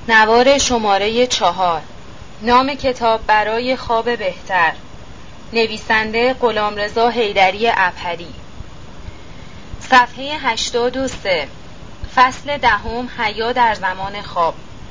نوار شماره 4. نام کتاب برای خواب بهتر. نویسنده غلامرضا حیدری ابهری. صفحه 83. فصل 10. حیا در زمان خواب.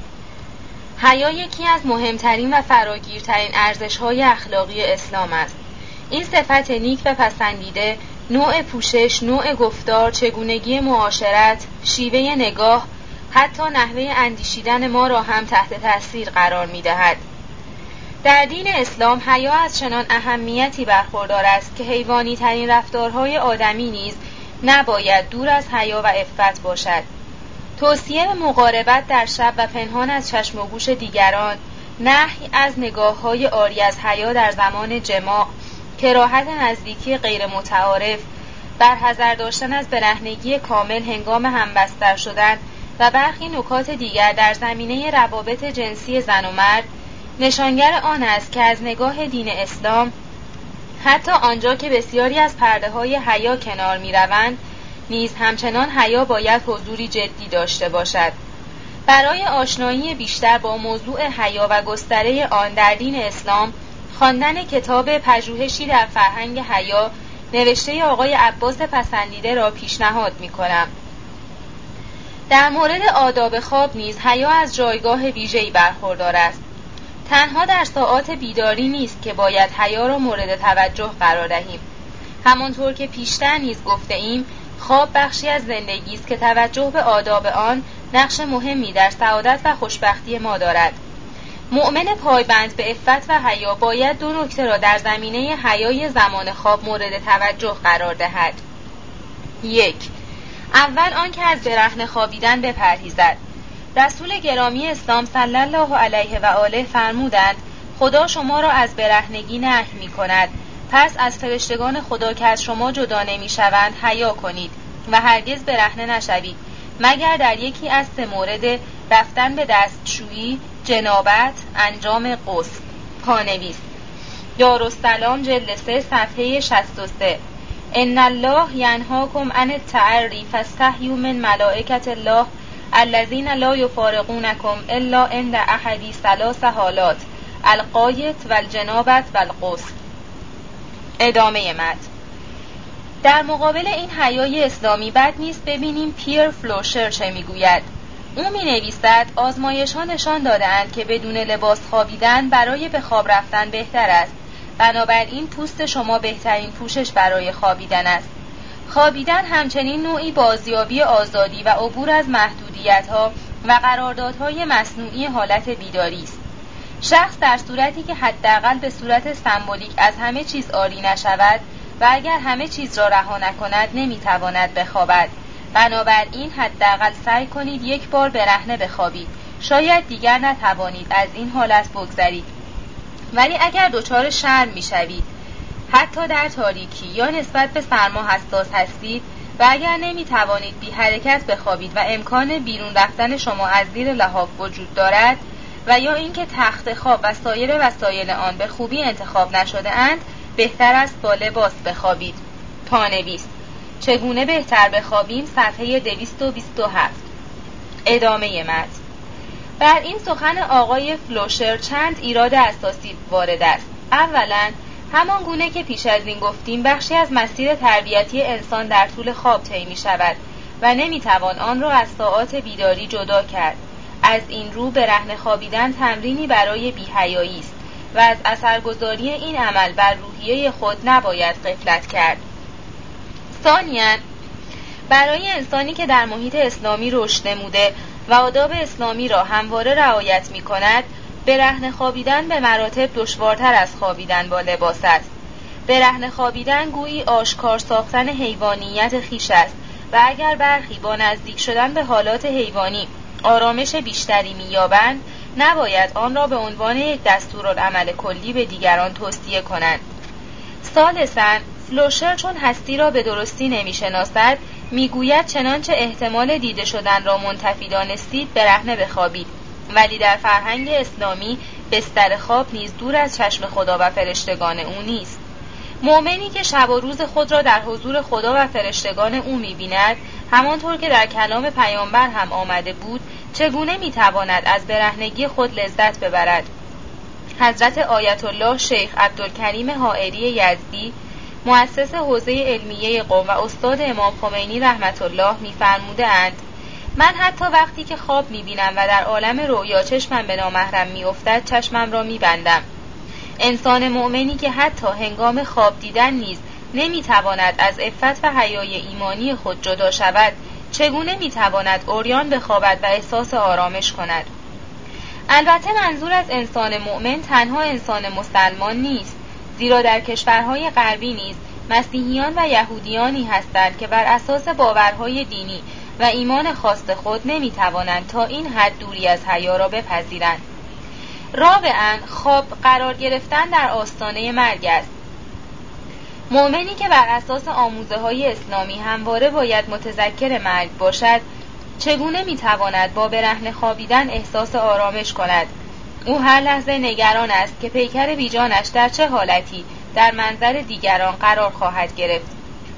حیا یکی از مهمترین و فراگیرترین ارزش‌های اخلاقی اسلام است. این صفت نیک و پسندیده، نوع پوشش، نوع گفتار، چگونگی معاشرت، شیوه نگاه، حتی نحوه اندیشیدن ما را هم تحت تأثیر قرار می‌دهد. در دین اسلام حیا از چنان اهمیتی برخوردار است که حیوانی ترین رفتارهای آدمی نیز نباید دور از حیا و عفت باشد. توصیه به مقاربت در شب و پنهان از چشم و گوش دیگران، نهی از نگاه‌های عاری از حیا در زمان جماع، کراهت نزدیکی غیر متعارف، برحذر داشتن از برهنگی کامل هنگام همبستر شدن و برخی نکات دیگر در زمینه روابط جنسی زن و مرد نشانگر آن است که از نگاه دین اسلام حتی آنجا که بسیاری از پرده‌های حیا کنار می‌روند نیز همچنان حیا باید حضوری جدی داشته باشد. برای آشنایی بیشتر با موضوع حیا و گستره آن در دین اسلام خواندن کتاب پژوهشی در فرهنگ حیا نوشته آقای عباس پسندیده را پیشنهاد می‌کنم. در مورد آداب خواب نیز حیا از جایگاه ویژه‌ای برخوردار است. تنها در ساعات بیداری نیست که باید حیا را مورد توجه قرار دهیم. همانطور که پیشتر نیز گفته ایم، خواب بخشی از زندگی است که توجه به آداب آن نقش مهمی در سعادت و خوشبختی ما دارد. مؤمن پایبند به عفت و حیا باید دو نکته را در زمینه حیای زمان خواب مورد توجه قرار دهد. 1. اول آن که از برهنه خوابیدن بپرهیزد. رسول گرامی اسلام صلی الله علیه و آله فرمودند خدا شما را از برهنگی نهی می کند، پس از فرشتگان خدا که از شما جدا نمی شوند حیا کنید و هرگز برهنه نشوید مگر در یکی از 3 مورد: رفتن به دستشویی، جنابت، انجام غسل. پانویس: دارالسلام جلد 3 صفحه 63. ان الله ینهاکم عن التعری فاستحیوا من ملائکة الله الذین لا یفارقونکم الا عند احد 3 حالات: الغایط و الجنابت و الغسل. ادامه متن. در مقابل این حیای اسلامی بد نیست ببینیم پیر فلوشر چه میگوید. او می نویسد آزمایش ها نشان داده‌اند که بدون لباس خوابیدن برای به خواب رفتن بهتر است. بنابراین پوست شما بهترین پوشش برای خوابیدن است. خوابیدن همچنین نوعی بازیابی آزادی و عبور از محدودیت‌ها و قراردادهای مصنوعی حالت بیداری است. شخص در صورتی که حداقل به صورت سمبولیک از همه چیز عاری نشود و اگر همه چیز را رها نکند نمیتواند بخوابد. بنابراین حداقل سعی کنید یک بار برهنه بخوابید. شاید دیگر نتوانید از این حالت بگذرید، ولی اگر دچار شرم میشوید حتی در تاریکی یا نسبت به سرما حساس هستید و اگر نمیتوانید بی حرکت بخوابید و امکان بیرون رفتن شما از زیر لحاف وجود دارد و یا اینکه تخت خواب و سایر وسایل آن به خوبی انتخاب نشده اند، بهتر است با لباس بخوابید. پانویس: چگونه بهتر بخوابیم؟ صفحه 227. ادامه متن. بر این سخن آقای فلوشر چند ایراد اساسی وارد است. اولا، همان گونه که پیش از این گفتیم بخشی از مسیر تربیتی انسان در طول خواب طی می شود و نمیتوان آن را از ساعات بیداری جدا کرد. از این رو برهنه خوابیدن تمرینی برای بی‌حیایی است و از اثرگذاری این عمل بر روحیه خود نباید غفلت کرد. ثانیاً، برای انسانی که در محیط اسلامی رشد نموده و آداب اسلامی را همواره رعایت می کند، برهنه خوابیدن به مراتب دشوارتر از خوابیدن با لباس است. برهنه خوابیدن گویی آشکار ساختن حیوانیت خویش است و اگر برخی با نزدیک شدن به حالات حیوانی آرامش بیشتری می‌یابند، نباید آن را به عنوان یک دستورالعمل کلی به دیگران توصیه کنند. ثالثاً، فلوشر چون هستی را به درستی نمی‌شناسد، می‌گوید چنانچه احتمال دیده شدن را منتفی دانستید برهنه بخوابید، ولی در فرهنگ اسلامی بستر خواب نیز دور از چشم خدا و فرشتگان او نیست. مؤمنی که شب و روز خود را در حضور خدا و فرشتگان او می‌بیند، همانطور که در کلام پیامبر هم آمده بود، چگونه می‌تواند از برهنگی خود لذت ببرد؟ حضرت آیت الله شیخ عبدالکریم حائری یزدی، مؤسس حوزه علمیه قم و استاد امام خمینی رحمت الله می‌فرمودند: من حتی وقتی که خواب می‌بینم و در عالم رؤیا چشمم به نامحرم می‌افتد، چشمم را می‌بندم. انسان مؤمنی که حتی هنگام خواب دیدن نیز نمی‌تواند از عفت و حیای ایمانی خود جدا شود، چگونه می‌تواند عریان بخوابد و احساس آرامش کند؟ البته منظور از انسان مؤمن تنها انسان مسلمان نیست، زیرا در کشورهای غربی نیز مسیحیان و یهودیانی هستند که بر اساس باورهای دینی و ایمان خاص خود نمی‌توانند تا این حد دوری از حیا را بپذیرند. رابعاً، خواب قرار گرفتن در آستانه مرگ است. مؤمنی که بر اساس آموزه‌های اسلامی همواره باید متذکر مرگ باشد، چگونه میتواند با برهنه خوابیدن احساس آرامش کند؟ او هر لحظه نگران است که پیکر بیجانش در چه حالتی در منظر دیگران قرار خواهد گرفت.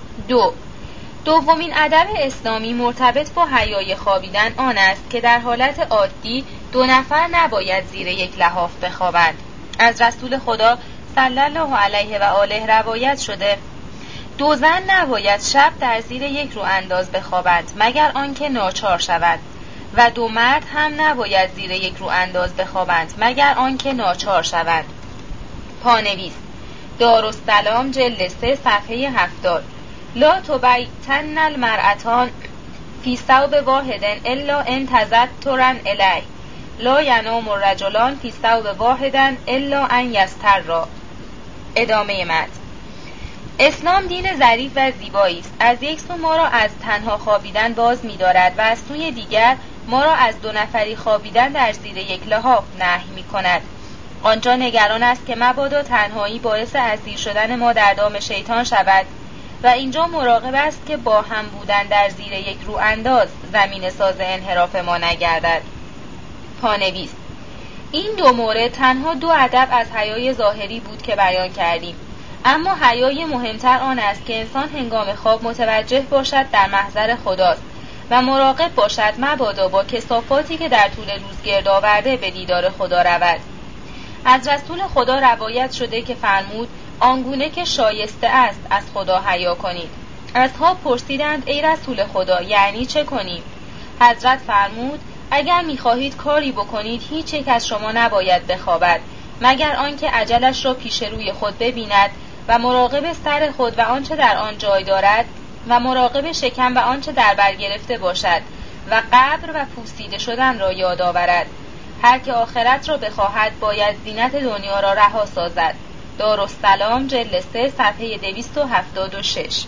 دومین ادب اسلامی مرتبط با حیای خوابیدن آن است که در حالت عادی 2 نفر نباید زیر یک لحاف بخوابند. از رسول خدا صلی الله علیه و آله روایت شده: 2 زن نباید شب در زیر یک رو انداز بخوابند مگر آنکه ناچار شوند، و 2 مرد هم نباید زیر یک رو انداز بخوابند مگر آنکه ناچار شوند. پانویس: دارالسلام جلد 3 صفحه 70. لا تبیتن المرأتان فی ثوب واحد الا ان تذترا الیه، لا ینام الرجلان فی ثوب واحد الا ان یسترا. ادامه متن. اسلام دین ظریف و زیبایی است. از یک سو ما را از تنها خوابیدن باز می‌دارد و از سوی دیگر ما را از 2 نفری خوابیدن در زیر یک لحاف نهی می‌کند. آنجا نگران است که مبادا تنهایی باعث اسیر شدن ما در دام شیطان شود، و اینجا مراقب است که با هم بودن در زیر یک رو انداز زمین ساز انحراف ما نگردد. پانویس: این 2 مورد تنها 2 ادب از حیای ظاهری بود که بیان کردیم، اما حیای مهمتر آن است که انسان هنگام خواب متوجه باشد در محضر خداست و مراقب باشد مبادا با کثافاتی که در طول روز گرد آورده به دیدار خدا رود. از رسول خدا روایت شده که فرمود: آنگونه که شایسته است از خدا حیا کنید. اصحاب پرسیدند: ای رسول خدا، یعنی چه کنیم؟ حضرت فرمود: اگر می‌خواهید کاری بکنید، هیچ یک از شما نباید بخوابد مگر آنکه اجلش را پیش روی خود ببیند و مراقب سر خود و آنچه در آن جای دارد و مراقب شکم و آنچه در بر گرفته باشد و قبر و پوسیده شدن را یاد آورد. هر که آخرت را بخواهد باید زینت دنیا را رها سازد. دارالسلام جلد 3 صفحه 276.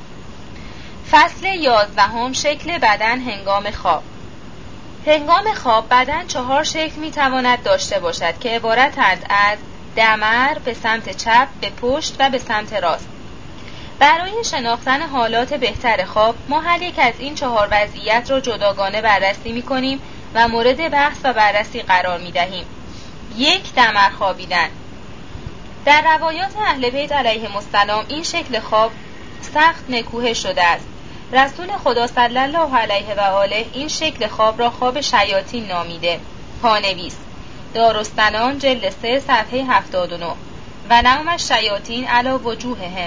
فصل 11. شکل بدن هنگام خواب. هنگام خواب بدن 4 شکل میتواند داشته باشد که عبارتند از دمر به سمت چپ، به پشت و به سمت راست. برای شناختن حالات بهتر خواب ما هر یک از این 4 وضعیت را جداگانه بررسی می‌کنیم و مورد بحث و بررسی قرار می‌دهیم. 1. دمر خوابیدن. در روایات اهل بیت علیهم السلام این شکل خواب سخت نکوهش شده است. رسول خدا صلی الله علیه و آله این شکل خواب را خواب شیاطین نامیده. پانویس: دارالسلام جلد 3 صفحه 79. و نوم الشیاطین علی وجوههم.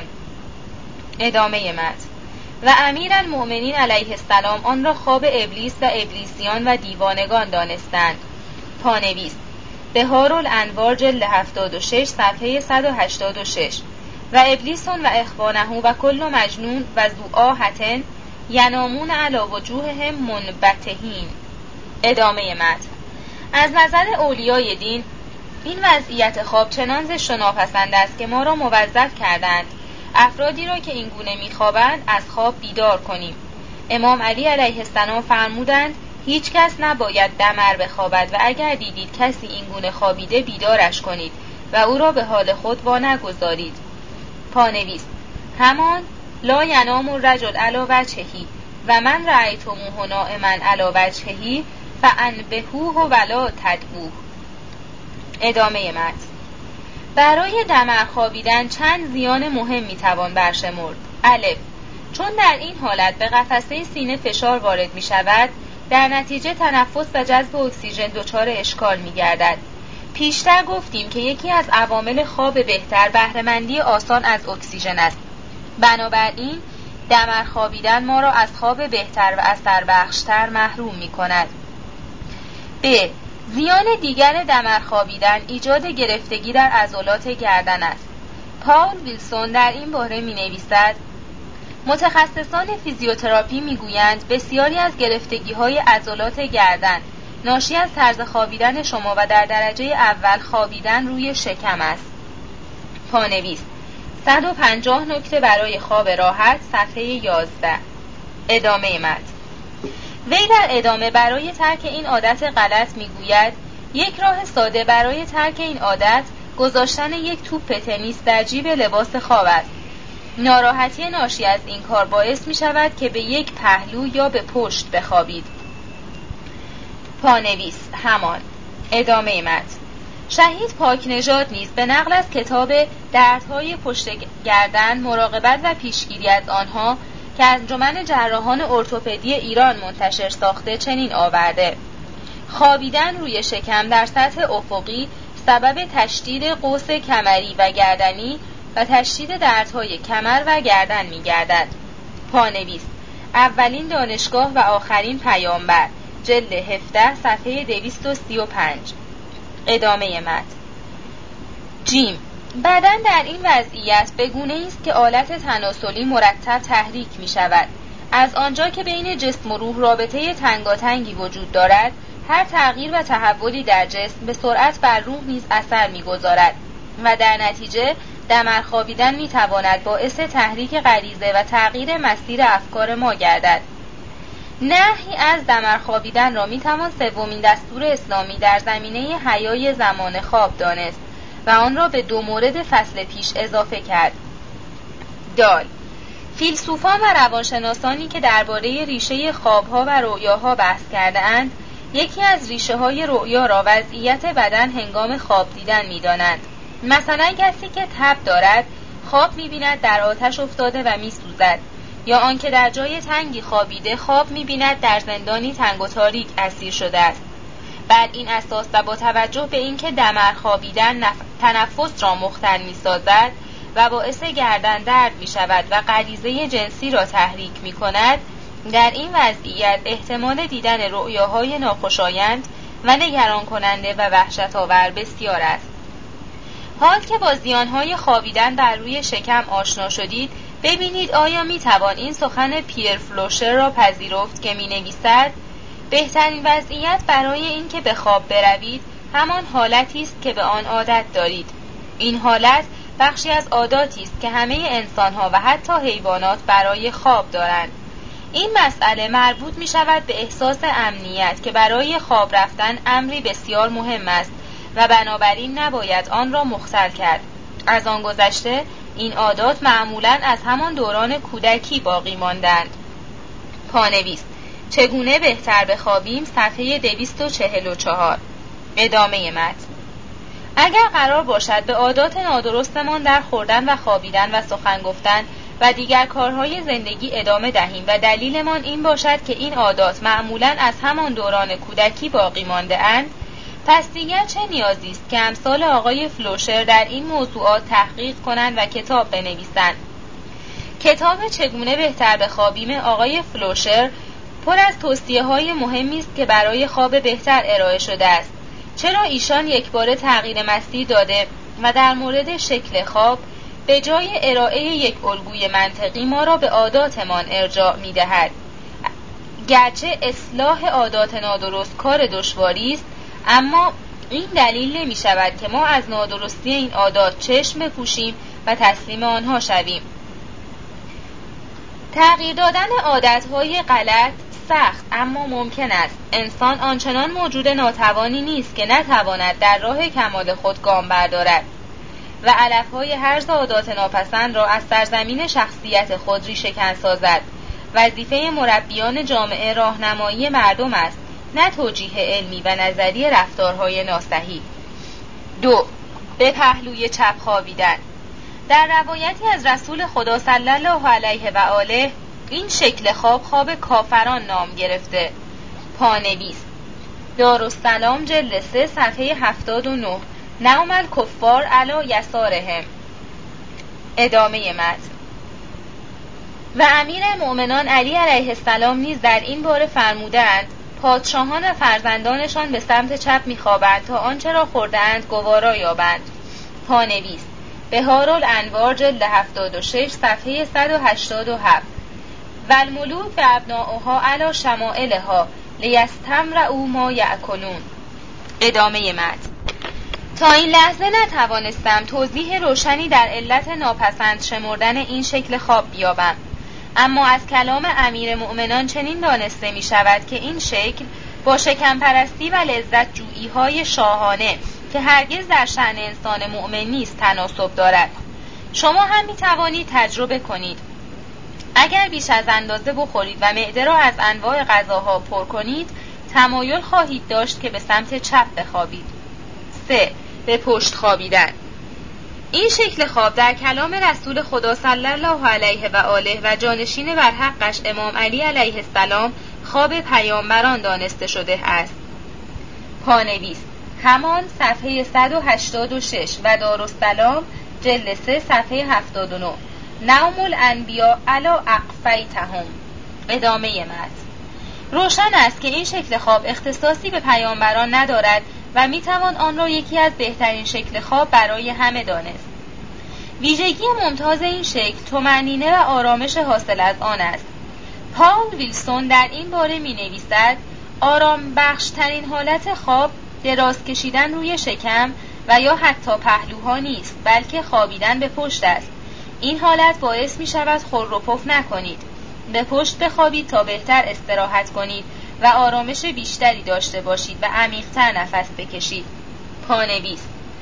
ادامه متن. و امیرالمؤمنین علیه السلام آن را خواب ابلیس و ابلیسیان و دیوانگان دانستند. پانویس: بهارالانوار جلد 76 صفحه 186. و ابلیس و اخوانه و کل مجنون و ذوآهة ینامون علی وجوههم منبتهین. ادامه متن. از نظر اولیای دین این وضعیت خواب چنان زشت و ناپسند است که ما را موظف کردند افرادی را که این گونه می‌خوابند از خواب بیدار کنیم. امام علی علیه السلام فرمودند: هیچ کس نباید دمر بخوابد و اگر دیدید کسی این گونه خوابیده بیدارش کنید و او را به حال خود وانگذارید. پانویس: همان لا ینام الرجل علی وجهه و من رأیتموه نائما علی وجهه فانبهوه ولا تدعوه. ادامه متن. برای دمر خوابیدن چند زیان مهم میتوان برشمرد. الف، چون در این حالت به قفسه سینه فشار وارد می شود، در نتیجه تنفس و جذب اکسیژن دچار اشکال می گردد. پیشتر گفتیم که یکی از عوامل خواب بهتر بهره‌مندی آسان از اکسیژن است. بنابراین دمر خوابیدن ما را از خواب بهتر و اثربخشتر محروم می کند. ب. زیان دیگر دمر خوابیدن ایجاد گرفتگی در عضلات گردن است. پاول ویلسون در این باره می نویسد: متخصصان فیزیوتراپی میگویند بسیاری از گرفتگی‌های عضلات گردن ناشی از طرز خوابیدن شما و در درجه اول خوابیدن روی شکم است. پانویس 150 نکته برای خواب راحت، صفحه 11. ادامه متن. وی در ادامه برای ترک این عادت غلط میگوید: یک راه ساده برای ترک این عادت گذاشتن یک توپ تنیس در جیب لباس خواب است. ناراحتی ناشی از این کار باعث می شود که به یک پهلو یا به پشت بخوابید. پانویس همان. ادامه متن. شهید پاکنژاد نیز به نقل از کتاب دردهای پشت گردن، مراقبت و پیشگیری از آنها که انجمن جراحان ارتوپدی ایران منتشر ساخته چنین آورده: خوابیدن روی شکم در سطح افقی سبب تشدید قوس کمری و گردنی و تشدید دردهای کمر و گردن می گردد. پانویس اولین دانشگاه و آخرین پیامبر، جلد 17، صفحه 235. ادامه متن. جیم. بدن در این وضعیت به گونه‌ای است که آلت تناسلی مرتب تحریک می شود. از آنجا که بین جسم و روح رابطه تنگاتنگی وجود دارد، هر تغییر و تحولی در جسم به سرعت بر روح نیز اثر می‌گذارد و در نتیجه دمر خوابیدن می‌تواند باعث تحریک غریزه و تغییر مسیر افکار ما گردد. نهی از دمر خوابیدن را می‌توان سومین دستور اسلامی در زمینه حیای زمان خواب دانست و آن را به 2 مورد فصل پیش اضافه کرد. دال. فیلسوفان و روانشناسانی که درباره ریشه خواب‌ها و رؤیاها بحث کرده‌اند، یکی از ریشه‌های رؤیا را وضعیت بدن هنگام خواب دیدن می‌دانند. مثلا کسی که تب دارد خواب می‌بیند در آتش افتاده و می‌سوزد، یا آنکه در جای تنگی خوابیده خواب می‌بیند در زندانی تنگ و تاریک اسیر شده است. بر این اساس و با توجه به اینکه دمر خوابیدن تنفس را مختل می‌سازد و باعث گردن درد می‌شود و غریزه جنسی را تحریک می‌کند، در این وضعیت احتمال دیدن رؤیاهای ناخوشایند و نگران کننده و وحشت‌آور بسیار است. حال که با زیانهای خوابیدن بر روی شکم آشنا شدید، ببینید آیا میتوان این سخن پیر فلوشر را پذیرفت که مینویسد: بهترین وضعیت برای اینکه به خواب بروید همان حالتی است که به آن عادت دارید. این حالت بخشی از عاداتی است که همه انسان‌ها و حتی حیوانات برای خواب دارند. این مسئله مربوط می شود به احساس امنیت که برای خواب رفتن امری بسیار مهم است و بنابراین نباید آن را مختل کرد. از آن گذشته این عادات معمولاً از همان دوران کودکی باقی ماندند. پانویس چگونه بهتر بخوابیم، صفحه 244. ادامه متن. اگر قرار باشد به عادات نادرستمان در خوردن و خوابیدن و سخن گفتن و دیگر کارهای زندگی ادامه دهیم و دلیلمان این باشد که این عادات معمولاً از همان دوران کودکی باقی مانده اند، پس دیگر چه نیازی است که امثال آقای فلوشر در این موضوعات تحقیق کنند و کتاب بنویسند. کتاب چگونه بهتر بخوابیم آقای فلوشر پر از توصیه‌های مهمی است که برای خواب بهتر ارائه شده است. چرا ایشان یکباره تغییر مسیر داده و در مورد شکل خواب به جای ارائه یک الگوی منطقی ما را به عاداتمان ارجاع می‌دهد. گرچه اصلاح عادات نادرست کار دشواری است، اما این دلیل نمی شود که ما از نادرستی این عادات چشم بپوشیم و تسلیم آنها شویم. تغییر دادن عادتهای غلط سخت اما ممکن است. انسان آنچنان موجود ناتوانی نیست که نتواند در راه کمال خود گام بردارد و علفهای هرز عادات ناپسند را از سرزمین شخصیت خود ریشه‌کن سازد. وظیفه مربیان جامعه راهنمایی مردم است، نه توجیه علمی و نظری رفتارهای ناصحیح. 2. به پهلوی چپ خوابیدن. در روایتی از رسول خدا صلی الله علیه و آله این شکل خواب کافران نام گرفته. پانویس دارالسلام جلد 3 صفحه 79. نعم الکفار علی یسارهم. ادامه متن. و امیر مؤمنان علی علیه السلام نیز در این باره فرمودند پادشاهان و فرزندانشان به سمت چپ می‌خوابند تا آنچه را خورده‌اند گوارا یابند. پانویس بهار الانوار جلد 76 صفحه 187. و الملوک و ابناؤها علی شمائلها لیستمرئوا ما یأکلون. ادامه متن. تا این لحظه نتوانستم توضیح روشنی در علت ناپسند شمردن این شکل خواب بیابم، اما از کلام امیر مؤمنان چنین دانسته می شود که این شکل با شکم پرستی و لذت جویی های شاهانه که هرگز در شأن انسان مؤمن نیست تناسب دارد. شما هم می توانید تجربه کنید. اگر بیش از اندازه بخورید و معده را از انواع غذاها پر کنید، تمایل خواهید داشت که به سمت چپ بخوابید. 3. به پشت خوابیدن. این شکل خواب در کلام رسول خدا صلی الله علیه و آله و جانشین بر حقش امام علی علیه السلام خواب پیامبران دانسته شده است. پانویس همان صفحه 186 و دارالسلام جلد 3 صفحه 79. نوم الانبیاء علی اقفیتهم. ادامه متن. روشن است که این شکل خواب اختصاصی به پیامبران ندارد و میتوان آن را یکی از بهترین شکل خواب برای همه دانست. ویژگی ممتاز این شکل طمأنینه و آرامش حاصل از آن است. پاول ویلسون در این باره می نویسد آرام بخشترین حالت خواب دراز کشیدن روی شکم و یا حتی پهلوها نیست، بلکه خوابیدن به پشت است. این حالت باعث می شود خور و پف نکنید. به پشت بخوابید تا بهتر استراحت کنید و آرامش بیشتری داشته باشید و عمیق‌تر نفس بکشید. پانویس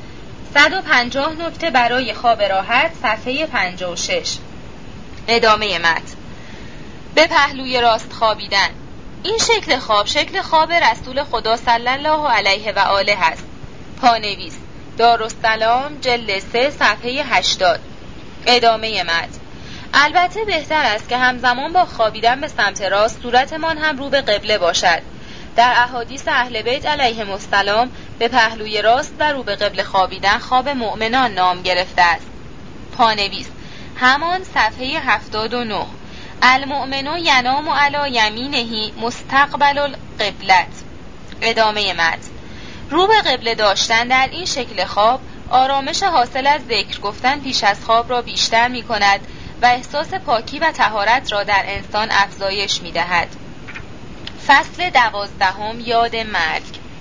150 نکته برای خواب راحت صفحه 56. ادامه متن. به پهلوی راست خوابیدن. این شکل خواب رسول خدا صلی الله علیه و آله است. پانویس دارالسلام جلد 3 صفحه 80. ادامه متن. البته بهتر است که همزمان با خوابیدن به سمت راست صورتمان هم رو به قبله باشد. در احادیث اهل بیت علیهم السلام به پهلوی راست و رو به قبله خوابیدن خواب مؤمنان نام گرفته است. پانویس همان صفحه 79. المؤمن ینام علی یمینه مستقبل القبلة. ادامه متن. رو به قبله داشتن در این شکل خواب آرامش حاصل از ذکر گفتن پیش از خواب را بیشتر می کند و احساس پاکی و طهارت را در انسان افزایش می دهد. فصل 12 یاد مرگ.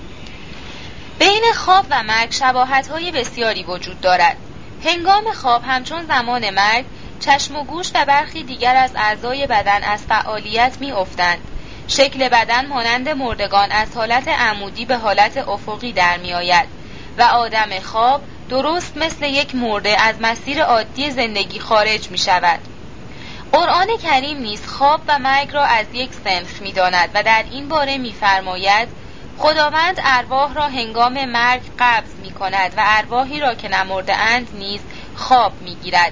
بین خواب و مرگ شباهت‌های بسیاری وجود دارد. هنگام خواب همچون زمان مرگ چشم و گوش و برخی دیگر از اعضای بدن از فعالیت می افتند. شکل بدن مانند مردگان از حالت عمودی به حالت افقی در می آید و آدم خواب درست مثل یک مرده از مسیر عادی زندگی خارج می شود. قرآن کریم نیز خواب و مرگ را از یک صنف می داند و در این باره می فرماید خداوند ارواح را هنگام مرگ قبض می کند و ارواحی را که نمرده اند نیز خواب می گیرد.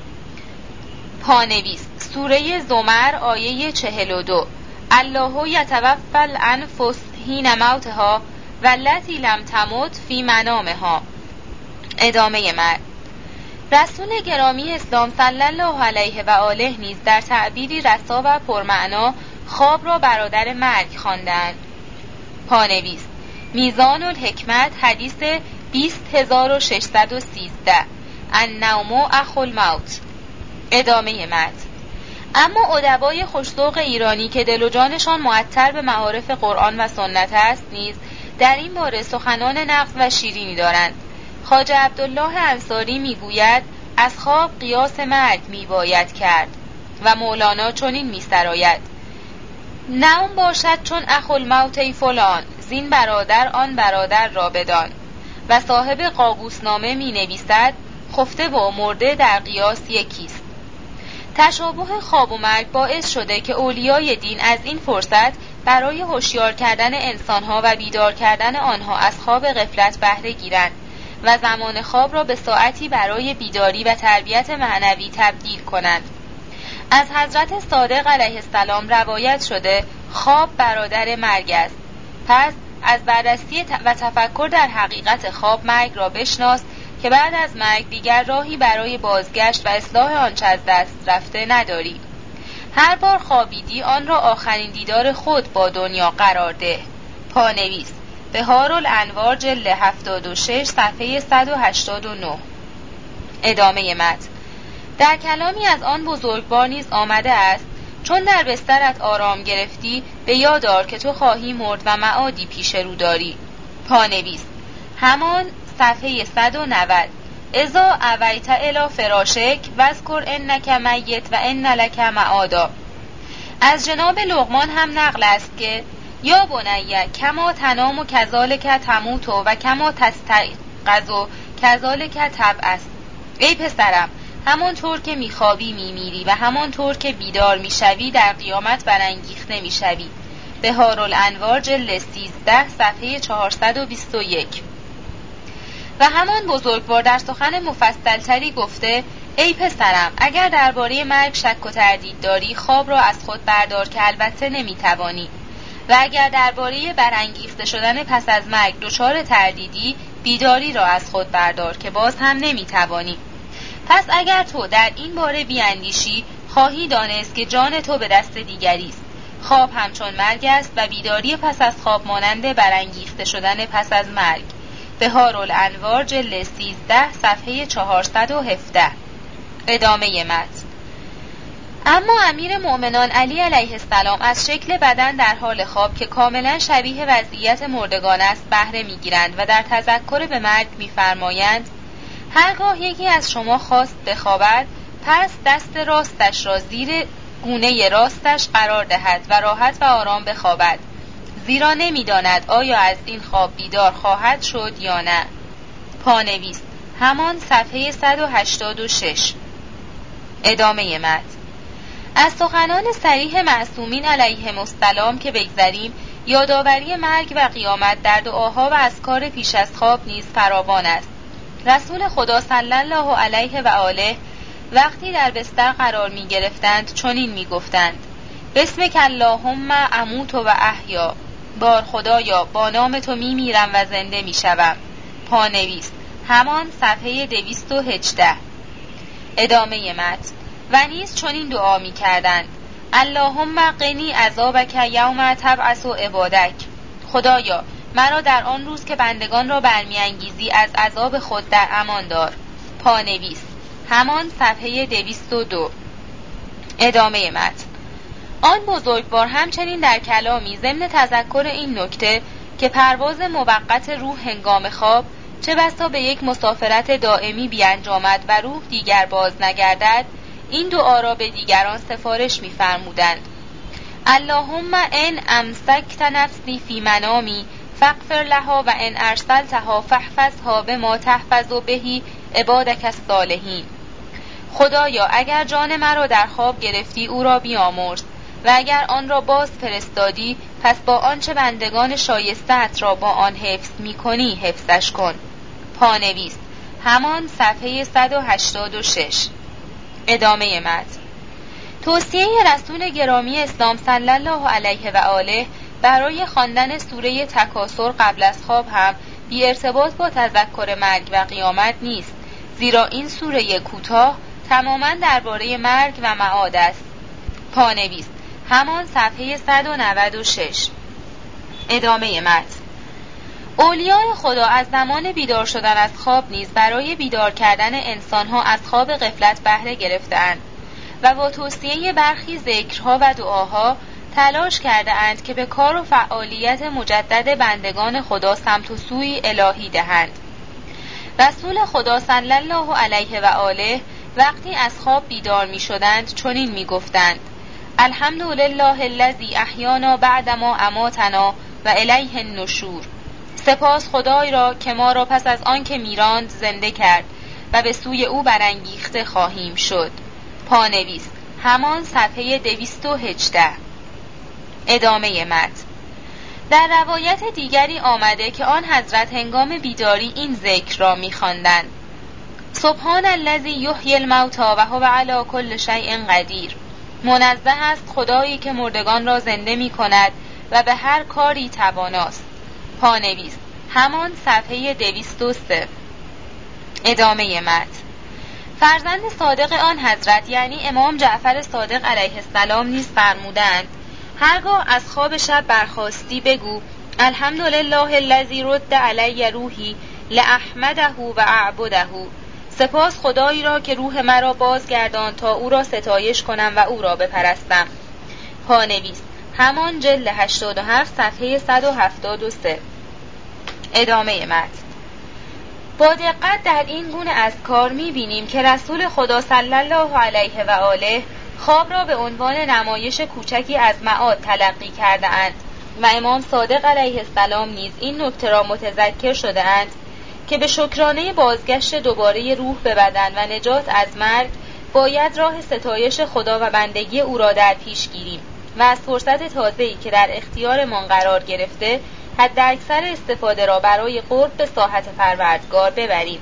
پانویس سوره زمر آیه 42. الله یتوفی الانفس حین موتها واللتی لم تمت فی منامها. ادامه متن. رسول گرامی اسلام صلی الله علیه و آله نیز در تعبیری رسا و پرمعنا خواب را برادر مرگ خواندند. پانویس میزان الحکمت حدیث 20613 النوم اخو الموت. ادامه متن. اما ادبای خوش‌ذوق ایرانی که دل و جانشان معطر به معارف قرآن و سنت است نیز در این باره سخنان نغز و شیرینی دارند. خواجه عبدالله انصاری میگوید از خواب قیاس مرگ میباید کرد و مولانا چنین میسراید نوم باشد چون اخوالموت فلان زین برادر آن برادر را بدان. و صاحب قابوسنامه می نویسد خفته و مرده در قیاس یکیست. تشابه خواب و مرگ باعث شده که اولیای دین از این فرصت برای هوشیار کردن انسانها و بیدار کردن آنها از خواب غفلت بهره گیرند و زمان خواب را به ساعتی برای بیداری و تربیت معنوی تبدیل کنند. از حضرت صادق علیه السلام روایت شده خواب برادر مرگ است. پس از بررسی و تفکر در حقیقت خواب مرگ را بشناس که بعد از مرگ دیگر راهی برای بازگشت و اصلاح آنچه از دست رفته نداری. هر بار خوابیدی آن را آخرین دیدار خود با دنیا قرار ده. پانویس بهارالانوار جلد 76 صفحه 189. ادامه متن. در کلامی از آن بزرگوار نیز آمده است چون در بسترت آرام گرفتی به یاد آر که تو خواهی مرد و معادی پیش رو داری. پانویس همان صفحه 190. اذا اویت الی فراشک واذکر انک میت و ان لک معادا. از جناب لقمان هم نقل است که یا بنی کما تنام و کذالک تموت و کما تستيقظ و کذالک تبعث. ای پسرم همانطور که میخوابی میمیری و همانطور که بیدار میشوی در قیامت برانگیخته میشوی. بهارالانوار جلد 13 صفحه 421. و همان بزرگوار در سخن مفصلتری گفته ای پسرم اگر درباره مرگ شک و تردید داری خواب را از خود بردار که البته نمیتوانی، و اگر درباره برانگیخته شدن پس از مرگ دچار تردیدی بیداری را از خود بردار که باز هم نمیتوانی. پس اگر تو در این باره بیاندیشی خواهی دانست که جان تو به دست دیگری است. خواب همچون مرگ است و بیداری پس از خواب مانند برانگیخته شدن پس از مرگ. بهارالانوار جلد 13 صفحه 417. ادامه متن. اما امیر مؤمنان علی علیه السلام از شکل بدن در حال خواب که کاملا شبیه وضعیت مردگان است بهره میگیرند و در تذکر به مرگ میفرمایند هرگاه یکی از شما خواست بخوابد پس دست راستش را زیر گونه راستش قرار دهد و راحت و آرام بخوابد، زیرا نمیداند آیا از این خواب بیدار خواهد شد یا نه. پانویس همان صفحه 186. ادامه متن. از سخنان صریح معصومین علیهم السلام که بگذریم، یادآوری مرگ و قیامت در دعاها و اذکار پیش از خواب نیز فراوان است. رسول خدا صلی الله علیه و آله وقتی در بستر قرار می گرفتند چنین می گفتند بسمک اللهم اموت و احیا. بار خدایا با نام تو می میرم و زنده می شوم. پانویس همان صفحه 218. ادامه متن. و نیز چنین دعا می کردند اللهم قنی عذابک یوم تبعث عبادک. خدایا مرا در آن روز که بندگان را برمیانگیزی از عذاب خود در امان دار. پانویس همان صفحه 202. ادامه متن. آن بزرگوار همچنین در کلامی ضمن تذکر این نکته که پرواز موقت روح هنگام خواب چه بسا به یک مسافرت دائمی بیانجامد و روح دیگر باز نگردد، این دعا را به دیگران سفارش می‌فرمودند اللهم ان امسکت نفسی فی منامی فاغفر لها و ان ارسلتها فاحفظها بما تحفظ بهی عبادک الصالحین. خدایا اگر جان مرا در خواب گرفتی او را بیامرز و اگر آن را باز فرستادی پس با آنچه بندگان شایسته‌ات را با آن حفظ می‌کنی حفظش کن. پانویس همان صفحه 186. ادامه متن. توصیه رسول گرامی اسلام صلی الله علیه و آله برای خواندن سوره تکاثر قبل از خواب هم بی ارتباط با تذکر مرگ و قیامت نیست، زیرا این سوره کوتاه تماماً درباره مرگ و معاد است. پانویس همان صفحه 196. ادامه متن. اولیاء خدا از زمان بیدار شدن از خواب نیز برای بیدار کردن انسانها از خواب غفلت بهره گرفتند و با توصیه برخی ذکرها و دعاها تلاش کرده اند که به کار و فعالیت مجدد بندگان خدا سمت و سوی الهی دهند. رسول خدا صلی الله علیه و آله وقتی از خواب بیدار می شدند چنین می گفتند الحمدلله الذی احیانا بعدما اماتنا و الیه النشور. سپاس خدای را که ما را پس از آن که میراند زنده کرد و به سوی او برانگیخته خواهیم شد. پانویس همان صفحه 218. ادامه متن. در روایت دیگری آمده که آن حضرت هنگام بیداری این ذکر را می‌خواندند: سبحان الذی یحیی الموتی و هو علی کل شیء قدیر. منزه است خدایی که مردگان را زنده می‌کند و به هر کاری تواناست. پانویس همان صفحه 203. ادامه متن. فرزند صادق آن حضرت یعنی امام جعفر صادق علیه السلام نیز فرمودند: هرگاه از خواب شب برخاستی بگو الحمدلله الذی رد علی روحی لاحمده و اعبده. سپاس خدایی را که روح مرا بازگردان تا او را ستایش کنم و او را بپرستم. پانویس همان جلد 87 صفحه 173. ادامه متن. با دقت در این گونه اذکار می‌بینیم که رسول خدا صلی الله علیه و آله خواب را به عنوان نمایش کوچکی از معاد تلقی کرده اند و امام صادق علیه السلام نیز این نکته را متذکر شده اند که به شکرانه بازگشت دوباره روح به بدن و نجات از مرگ باید راه ستایش خدا و بندگی او را در پیش گیریم و از فرصت تازه‌ای که در اختیارمان قرار گرفته حداکثر استفاده را برای قرب به ساحت پروردگار ببریم.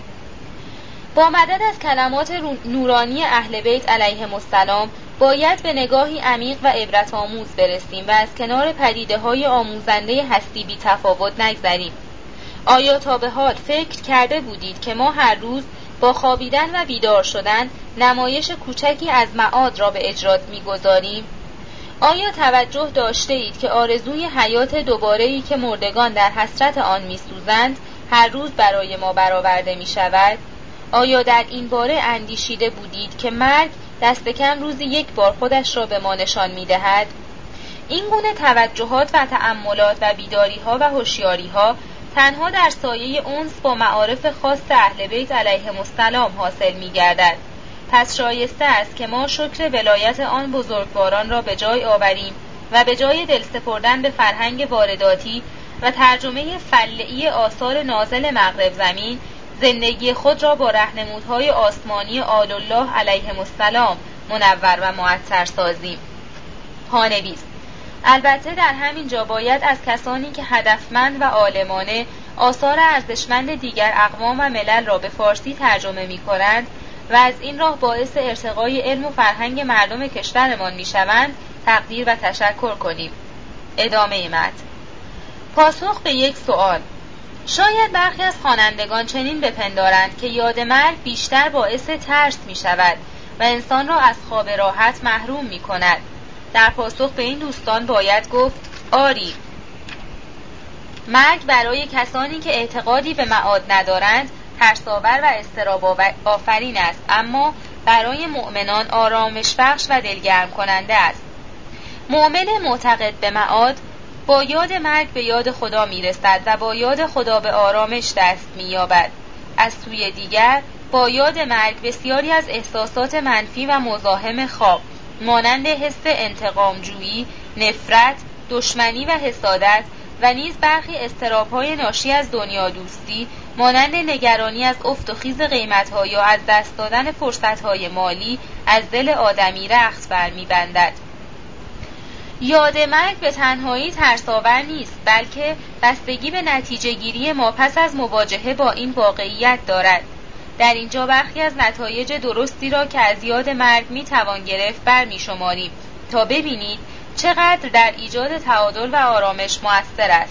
با مدد از کلمات نورانی اهل بیت علیهم السلام باید به نگاهی عمیق و عبرت آموز برسیم و از کنار پدیده‌های آموزنده هستی بی تفاوت نگذریم. آیا تا به حال فکر کرده بودید که ما هر روز با خوابیدن و بیدار شدن نمایش کوچکی از معاد را به اجرا می‌گذاریم؟ آیا توجه داشته اید که آرزوی حیات دوباره‌ای که مردگان در حسرت آن می‌سوزند هر روز برای ما برآورده می‌شود؟ آیا در این باره اندیشیده بودید که مرگ دست کم روزی یک بار خودش را به ما نشان می‌دهد؟ این گونه توجهات و تأملات و بیداری‌ها و هوشیاری‌ها تنها در سایه انس با معارف خاص اهل بیت علیهم السلام حاصل می‌گردد. پس شایسته است که ما شکر ولایت آن بزرگواران را به جای آوریم و به جای دل سپردن به فرهنگ وارداتی و ترجمه فله‌ای آثار نازل مغرب زمین، زندگی خود را با راهنمودهای آسمانی آل الله علیهم السلام منور و معطر سازیم. پانویس البته در همین جا باید از کسانی که هدفمند و عالمانه آثار ارزشمند دیگر اقوام و ملل را به فارسی ترجمه می‌کنند و از این راه باعث ارتقای علم و فرهنگ مردم کشورمان می‌شوند تقدیر و تشکر کنیم. ادامه متن. پاسخ به یک سوال. شاید برخی از خوانندگان چنین بپندارند که یاد مرگ بیشتر باعث ترس می‌شود و انسان را از خواب راحت محروم می‌کند. در پاسخ به این دوستان باید گفت آری، مرگ برای کسانی که اعتقادی به معاد ندارند ترس‌آور و اضطراب آفرین است، اما برای مؤمنان آرامش بخش و دلگرم کننده است. مؤمن معتقد به معاد با یاد مرگ به یاد خدا میرسد و با یاد خدا به آرامش دست مییابد. از سوی دیگر با یاد مرگ بسیاری از احساسات منفی و مزاحم خواب مانند حس انتقام جویی، نفرت، دشمنی و حسادت و نیز برخی اضطراب‌های ناشی از دنیا دوستی مانند نگرانی از افت و خیز قیمت‌ها یا از دست دادن فرصت‌های مالی از دل آدمی رخت برمی‌بندد. یاد مرگ به تنهایی ترس‌آور نیست، بلکه بستگی به نتیجه گیری ما پس از مواجهه با این واقعیت دارد. در اینجا برخی از نتایج درستی را که از یاد مرگ میتوان گرفت برمی‌شماریم تا ببینید چقدر در ایجاد تعادل و آرامش مؤثر است.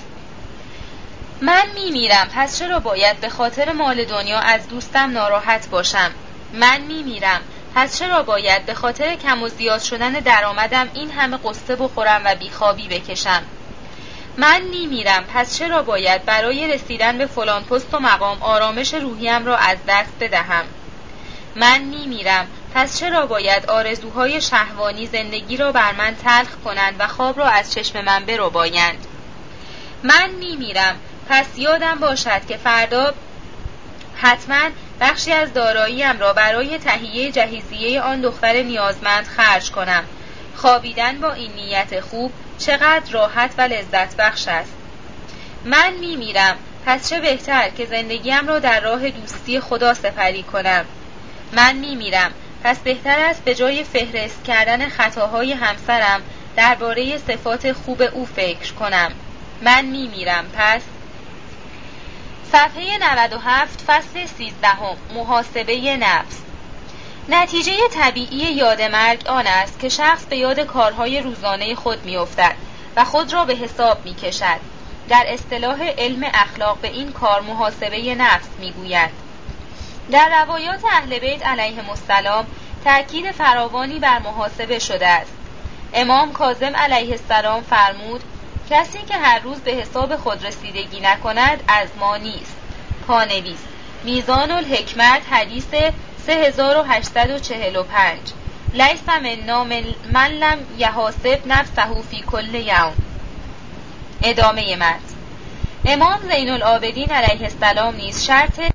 من میمیرم، پس چرا باید به خاطر مال دنیا از دوستم ناراحت باشم؟ من میمیرم، پس چرا باید به خاطر کم و زیاد شدن درآمدم این همه قصه بخورم و بیخوابی بکشم؟ من میمیرم، پس چرا باید برای رسیدن به فلان پست و مقام آرامش روحیم را از دست بدهم؟ من میمیرم، پس چرا باید آرزوهای شهوانی زندگی را بر من تلخ کنند و خواب را از چشم من بربایند؟ من میمیرم، پس یادم باشد که فردا حتما بخشی از داراییم را برای تهیه جهیزیه آن دختر نیازمند خرج کنم. خوابیدن با این نیت خوب چقدر راحت و لذت بخش است. من میمیرم، پس چه بهتر که زندگیم را در راه دوستی خدا سپری کنم. من میمیرم، پس بهتر است به جای فهرست کردن خطاهای همسرم درباره صفات خوب او فکر کنم. من میمیرم پس. صفحه 97 فصل 13 محاسبه نفس. نتیجه طبیعی یاد مرگ آن است که شخص به یاد کارهای روزانه خود می‌افتد و خود را به حساب می‌کشد. در اصطلاح علم اخلاق به این کار محاسبه نفس می‌گویند. در روایات اهل بیت علیهم السلام تأکید فراوانی بر محاسبه شده است. امام کاظم علیه السلام فرمود کسی که هر روز به حساب خود رسیدگی نکند از ما نیست. پانویس میزان الحکمت حدیث 3845 لیس منا من لم یحاسب نفسه فی کل یوم. ادامه متن. امام زین العابدین علیه السلام نیز شرط